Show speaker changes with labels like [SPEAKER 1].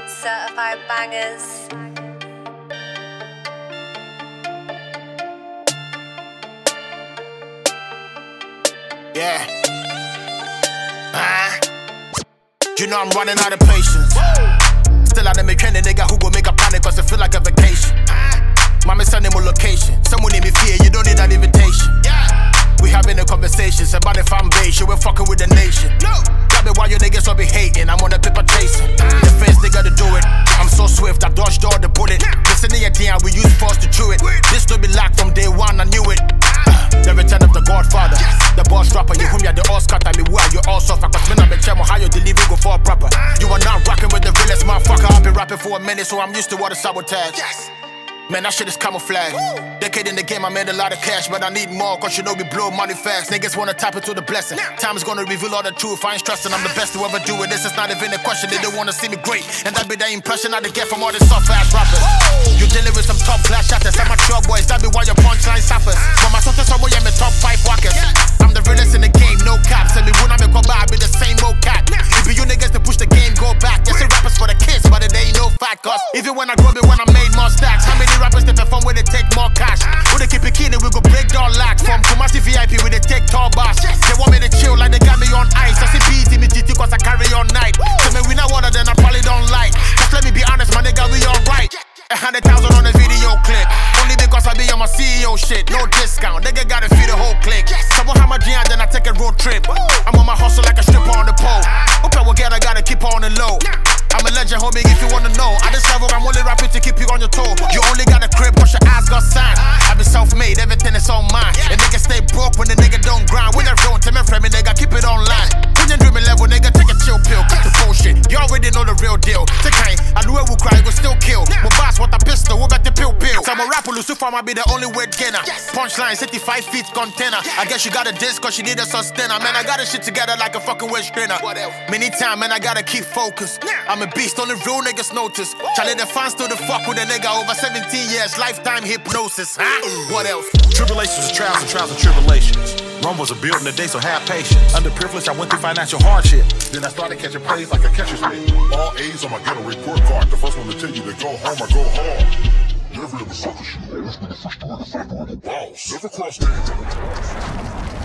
[SPEAKER 1] Certified bangers.
[SPEAKER 2] Yeah. You know I'm running out of patience. Still out of me training, nigga who go make a panic cause it feel like a vacation. Mama sending more location. Someone need me fear, you don't need an invitation. We having a conversation about if I'm base, you ain't fucking with the nation. Grab it while your niggas all be hating, I'm on the paper chasing. The first nigga to do it. I'm so swift, I dodged all the bullet. Listen to your DM, we use force to chew it. This don't be lack from day one, I knew it. The return of the Godfather, the boss rapper, you whom you the Oscar, tell me where you all suffer. Cause me not be chemo, how you deliver go for a proper. You are not rocking with the realest motherfucker. I've been rapping for a minute, so I'm used to all the sabotage. Man, that shit is camouflage. Decade in the game, I made a lot of cash, but I need more, cause you know we blow money fast. Niggas wanna tap into the blessing. Time is gonna reveal all the truth. I ain't stressing, I'm the best to ever do it. This is not even a question, they don't wanna see me great. And that be the impression I get from all these soft ass rappers. You dealing with some top class shatters, I'm a mature boys, that be why your punchline suffers. But my son somewhere, yeah, me top 5 walkers. I'm the realest in the game, no cap. Tell me when I'm go by, I be the same old cat. It be you niggas to push the game, go back. Yes, it rappers for the kids, but it ain't no fact. Cause even when I grow it, when I made more stacks, how many rappers they perform where they take more cash? When they keep it keen, we go break down lack. From Kumasi VIP, we they take tall bars. They want me to chill like they got me on ice. I see BT, me GT cause I carry all night. So me we not one of them, I probably don't like. Just let me be honest, my nigga, we alright. 100,000 on the video clip. Only because I be on my CEO shit. No discount, nigga gotta feed the whole clique. Someone have my G then I take a road trip. I'm on my hustle like a stripper on the pole. Hope I will get, I gotta keep on the low. I'm a legend, homie, if you wanna know. At this level, I'm only rapping to keep you on your toe. You only got a crib, cause your ass got signed. I be self-made, everything is all mine. And niggas stay broke when the nigga don't grind. When they're real, Tim and Fleming, nigga, keep it online. When you're dreaming level, nigga, take a chill pill. Cut the bullshit, you already know the real deal. Take kind, I knew it would cry, it would still kill. My boss want a pistol, what about the pill? Some rapper, Lucifer might be the only weight gainer. Punchline, 65 feet container. I guess you got a disc cause she need a sustainer. Man, I got this shit together like a fucking wedge strainer. Many time, man, I gotta keep focused. I'm a beast, only real niggas notice. Charlie, the fans still the fuck with a nigga over 17 years, lifetime hypnosis. What else?
[SPEAKER 3] Tribulations are trials and trials and tribulations. Rumbles are built in a day, so have patience. Underprivileged, I went through financial hardship. Then I started catching plays like a catcher's mitt.
[SPEAKER 4] All A's on my ghetto report card. The first one to tell you to go home or go hard. Never in the sucker shit. Always been the first to win the fight with the balls. Never cross the